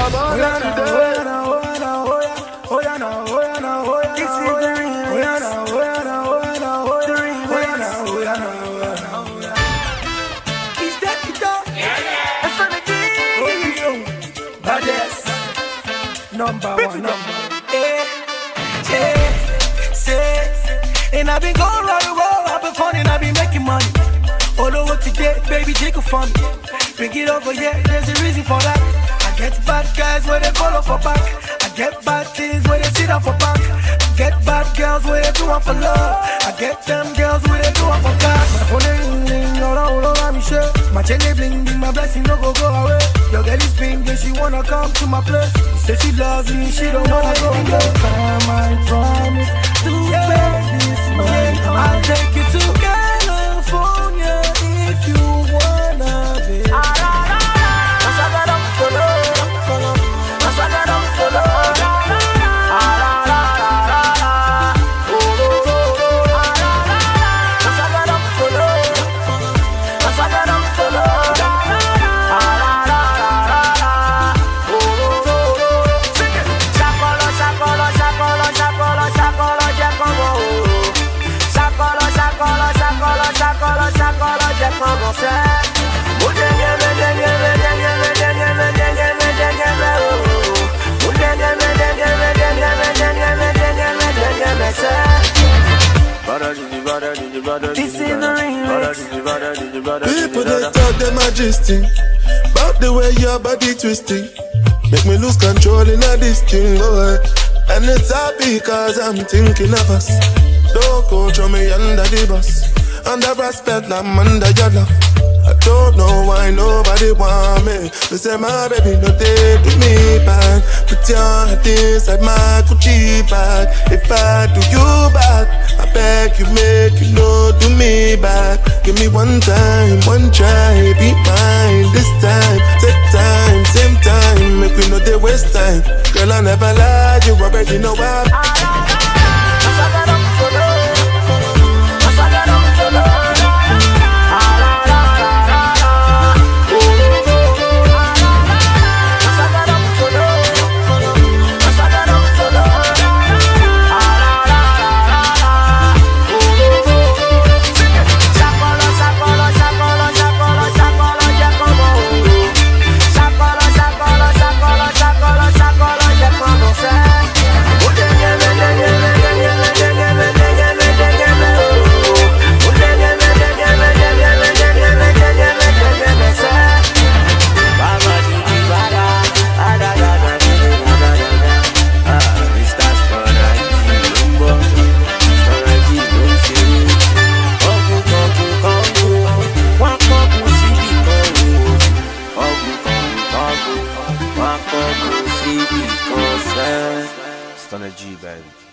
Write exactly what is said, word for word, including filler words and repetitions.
born here today. Oh yeah, now, oh yeah, oh yeah, now, oh yeah, now, oh yeah, this is the remix. Oh yeah, now, oh yeah, now, oh yeah, now, oh yeah, oh yeah, now, oh yeah, now, oh yeah, now, oh yeah. Is that it though? Yeah, yeah. That's on the game. Baddest, number one, number. Eh, eh, say, and I've been going round the world. I've been fun and I've been making money. All over today, baby, take a fun. Bring it over, yeah, there's a reason for that. I get bad guys where they follow for back. I get bad things where they sit down for back. I get bad girls where they do one for love. I get them girls where they do one for cash. My phone ring ring, all all over me shit. My chain they bling bling, my blessing no go go away. Your girl is pink and she wanna come to my place. She say she loves me, she don't wanna go away. Time I promise to make this money. I'll take you to California if you wanna be. This is the remix. People they talk their majesty about the way your body twisting. Make me lose control in a this thing, boy. And it's happy cause I'm thinking of us. Don't go throw me under the bus. Under respect, I'm under your love. I don't know why nobody want me. They say my baby no take to me back. Put your heart inside my Gucci bag. If I do you back, I beg you make you know do me back. Give me one time, one try, be mine this time. Take time, same time, make we know they waste time. Girl I never lie, you already know why. Stunner G, baby.